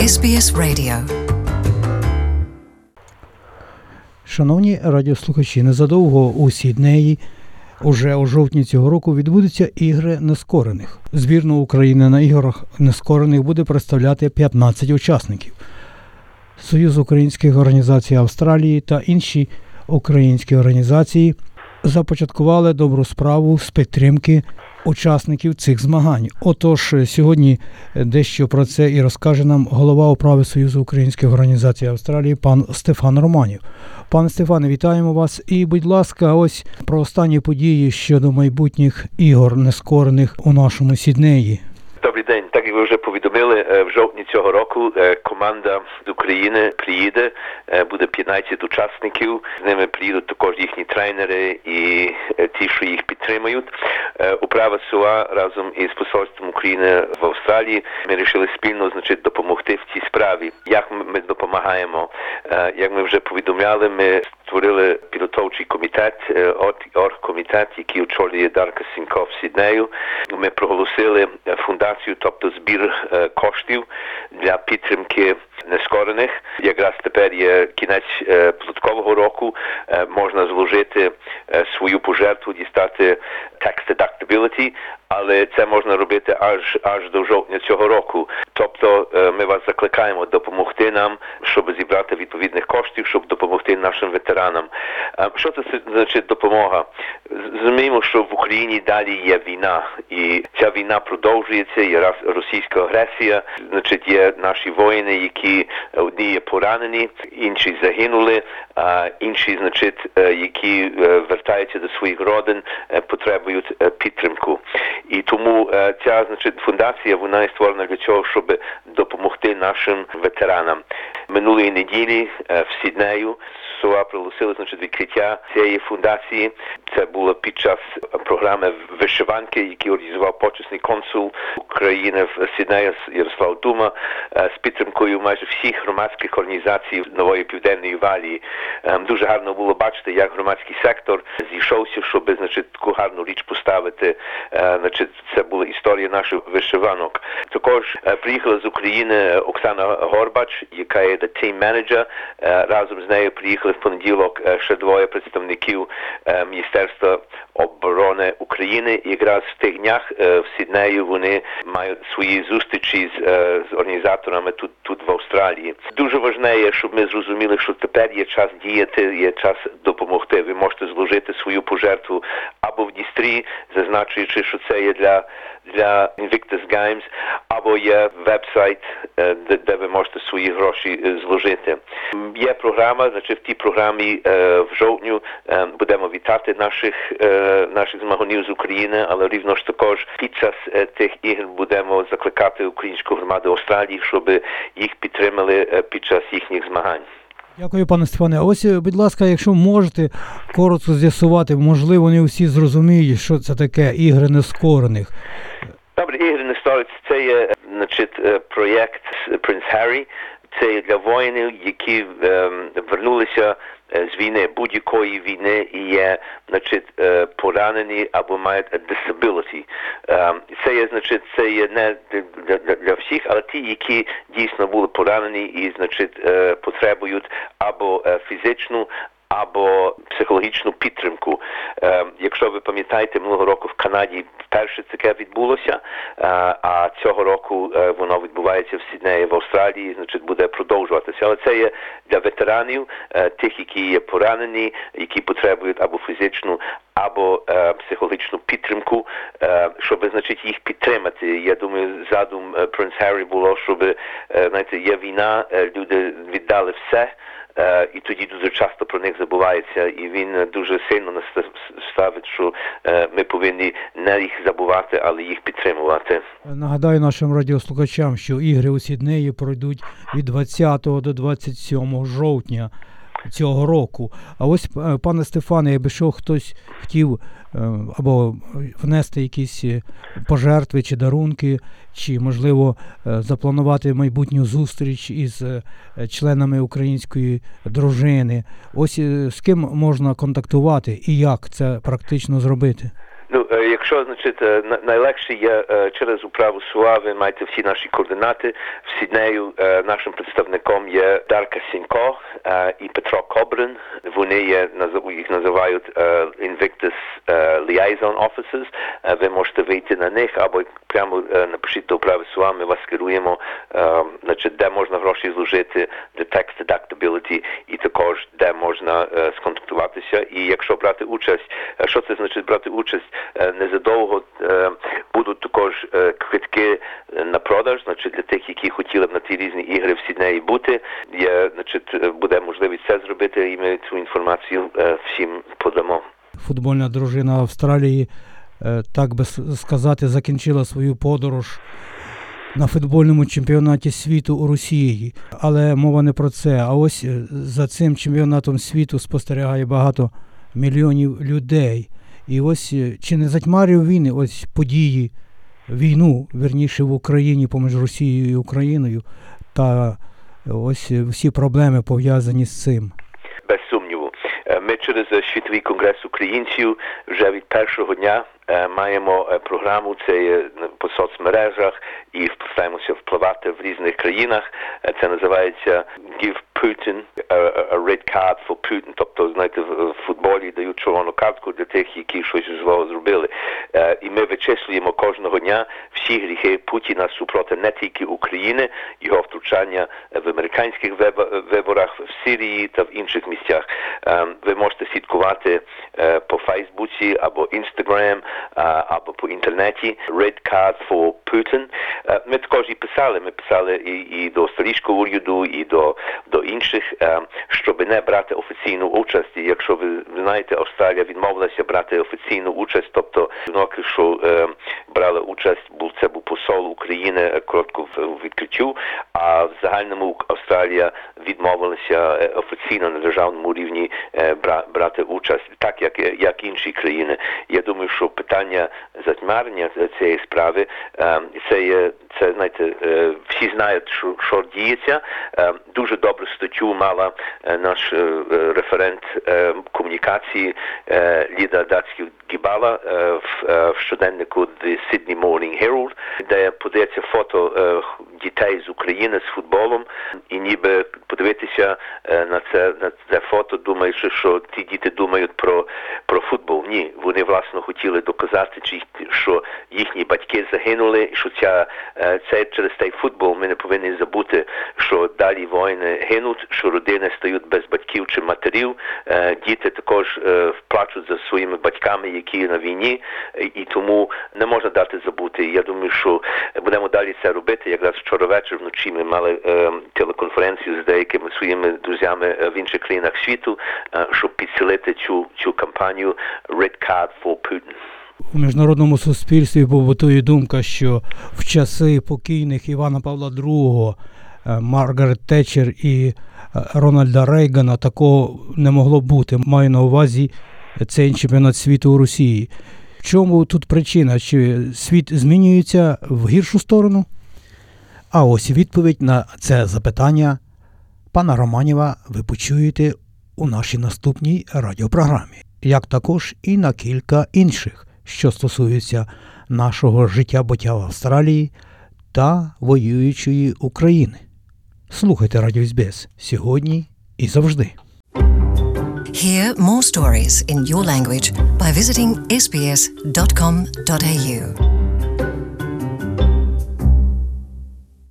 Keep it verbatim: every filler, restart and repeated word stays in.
ес бі ес Radio. Шановні радіослухачі, незадовго у Сіднеї уже у жовтні цього року відбудуться ігри нескорених. Збірну України на іграх нескорених буде представляти п'ятнадцять учасників. Союз українських організацій Австралії та інші українські організації започаткували добру справу з підтримки учасників цих змагань. Отож, сьогодні дещо про це і розкаже нам голова управи Союзу українських організацій Австралії пан Стефан Романів. Пане Стефане, вітаємо вас. І, будь ласка, ось про останні події щодо майбутніх ігор нескорених у нашому Сіднеї. Добрий день. Так як ви вже повідомили, в жовтні цього року команда з України приїде, буде п'ятнадцять учасників, з ними приїдуть також їхні тренери і ті, що їх підтримують. Управа СУА разом із посольством України в Австралії ми вирішили спільно, значить, допомогти в цій справі. Як ми допомагаємо? Як ми вже повідомляли, ми створили підготовчий комітет, оргкомітет, який очолює Дарка Сінько в Сіднею. Ми проголосили фундацію, тобто збір коштів для підтримки нескорених. Якраз тепер є кінець податкового року, можна зложити свою пожертву, дістати tax deductibility, але це можна робити аж аж до жовтня цього року. Тобто ми вас закликаємо допомогти нам, щоб зібрати відповідних коштів, щоб допомогти нашим ветеранам. Що це значить допомога? Розуміємо, що в Україні далі є війна, і ця війна продовжується, є російська агресія, значить є наші воїни, які одні є поранені, інші загинули, а інші, значить, які вертаються до своїх родин, потребують підтримку. І тому ця, значить, фундація, вона є створена для цього, щоб допомогти нашим ветеранам. Минулої неділі в Сіднею СУА проголосили, значить, відкриття цієї фундації. Це було під час програми вишиванки, які організував почесний консул України в Сіднеї Ярослав Дума з підтримкою майже всіх громадських організацій Нової Південної Валії. Дуже гарно було бачити, як громадський сектор зійшовся, щоб, значить, таку гарну річ поставити. Значить, це була історія наших вишиванок. Також приїхала з України Оксана Горбач, яка є team manager. Разом з нею приїхали в понеділок ще двоє представників Міністерства оборони України. І якраз в тих днях в Сіднеї вони мають свої зустрічі з, з організаторами тут, тут в Австралії. Дуже важливо, щоб ми зрозуміли, що тепер є час діяти, є час допомогти. Ви можете зложити свою пожертву або в Дістрі, зазначуючи, що це є для для Invictus Games, або є веб-сайт, де, де ви можете свої гроші зложити. Є програма, значить, в тій програмі в жовтню будемо вітати наших, наших змаганів з України, але рівно ж також під час тих ігр будемо закликати українську громаду Австралії, щоб їх підтримали під час їхніх змагань. Дякую, пане Стефане. Ось, будь ласка, якщо можете коротко з'ясувати, можливо, не всі зрозуміють, що це таке ігри нескорених. Добре, ігри нескорених – це є, значить, проєкт Принц Харрі. Це є для воїнів, які ем, вернулися з війни, будь-якої війни, і є, значить, поранені або мають disability. Це є, значить, це є не для, для, для всіх, але ті, які дійсно були поранені і, значить, потребують або фізичну, або психологічну підтримку. Е, якщо ви пам'ятаєте, минулого року в Канаді вперше таке відбулося, е, а цього року е, воно відбувається в Сіднеї, в Австралії, значить, буде продовжуватися. Але це є для ветеранів, е, тих, які є поранені, які потребують або фізичну, або е, психологічну підтримку, е, щоб, значить, їх підтримати. Я думаю, задум е, Принц Харрі було, щоб, е, знаєте, є війна, е, люди віддали все, Uh, і тоді дуже часто про них забувається, і він дуже сильно нас ставить, що uh, ми повинні не їх забувати, але їх підтримувати. Нагадаю нашим радіослухачам, що ігри у Сіднеї пройдуть від двадцятого до двадцять сьомого жовтня цього року. А ось, пане Стефане, якби що хтось хотів або внести якісь пожертви чи дарунки, чи, можливо, запланувати майбутню зустріч із членами української дружини. Ось з ким можна контактувати і як це практично зробити? Ну, якщо, значить, найлегше є через управу СУА, ви маєте всі наші координати. В Сіднею нашим представником є Дарка Сінько і Петро Кобрин. Вони є, їх називають Invictus Liaison Officers. Ви можете вийти на них або прямо напишіть до управи СУА, ми вас керуємо, значить, де можна гроші зложити, де tax deductibility і також де можна сконтактуватися. І якщо брати участь, що це значить брати участь? Незадовго будуть також квитки на продаж, значить, для тих, які хотіли б на ті різні ігри в Сіднеї бути. Є, значить, буде можливість це зробити, і ми цю інформацію всім подамо. Футбольна дружина Австралії, так би сказати, закінчила свою подорож на футбольному чемпіонаті світу у Росії. Але мова не про це. А ось за цим чемпіонатом світу спостерігає багато мільйонів людей. І ось чи не затьмарив він ось події, війну, вірніше, в Україні поміж Росією і Україною, та ось всі проблеми пов'язані з цим? Без сумніву. Ми через Світовий конгрес українців вже від першого дня маємо програму, це є по соцмережах, і стараємося впливати в різних країнах. Це називається Give Putin a red card for Putin. Тобто, знаєте, в футболі дають червону картку для тих, які щось злого зробили. І ми вичислюємо кожного дня всі гріхи Путіна супроти не тільки України, його втручання в американських виборах, в Сирії та в інших місцях. Ви можете слідкувати по Фейсбуці або Інстаграм, або по інтернеті Red Card for Putin. Ми також і писали, ми писали і, і до австралійського уряду, і до, до інших, щоб не брати офіційну участь. І якщо ви знаєте, Австралія відмовилася брати офіційну участь, тобто, що е, брали участь, був це був посол України коротко в відкриттю, а в загальному Австралія відмовилася офіційно на державному рівні е, бра, брати участь, так як, як інші країни. Я думаю, що питання затьмарення цієї справи, е, це є, це, знаєте, е, всі знають, що, що діється. Е, дуже добру статтю мала е, наш е, референт е, комунікації е, Ліда Дацьків-Гібала е, в, е, в щоденнику The Sydney Morning Herald, де подається фото е, дітей з України з футболом, і ніби подивитися е, на це на це фото, думаючи, що ті діти думають про, про футбол. Ні, вони, власне, хотіли доказати, що їхні батьки загинули, і що ця, це через цей футбол ми не повинні забути, що далі воїни гинуть, що родини стають без батьків чи матерів, діти також плачуть за своїми батьками, які на війні, і тому не можна дати забути. Я думаю, що будемо далі це робити. Якраз вчора вечір вночі ми мали телеконференцію з деякими своїми друзями в інших країнах світу, щоб підсилити цю, цю кампанію Red Card for Putin. У міжнародному суспільстві побутує думка, що в часи покійних Івана Павла другого, Маргарет Тетчер і Рональда Рейгана такого не могло бути. Маю на увазі цей чемпіонат світу у Росії. В чому тут причина? Чи світ змінюється в гіршу сторону? А ось відповідь на це запитання пана Романєва ви почуєте у нашій наступній радіопрограмі, як також і на кілька інших, що стосуються нашого життя-буття в Австралії та воюючої України. Слухайте Радіо ес бі ес сьогодні і завжди. Hear more stories in your language by visiting s b s dot com dot a u.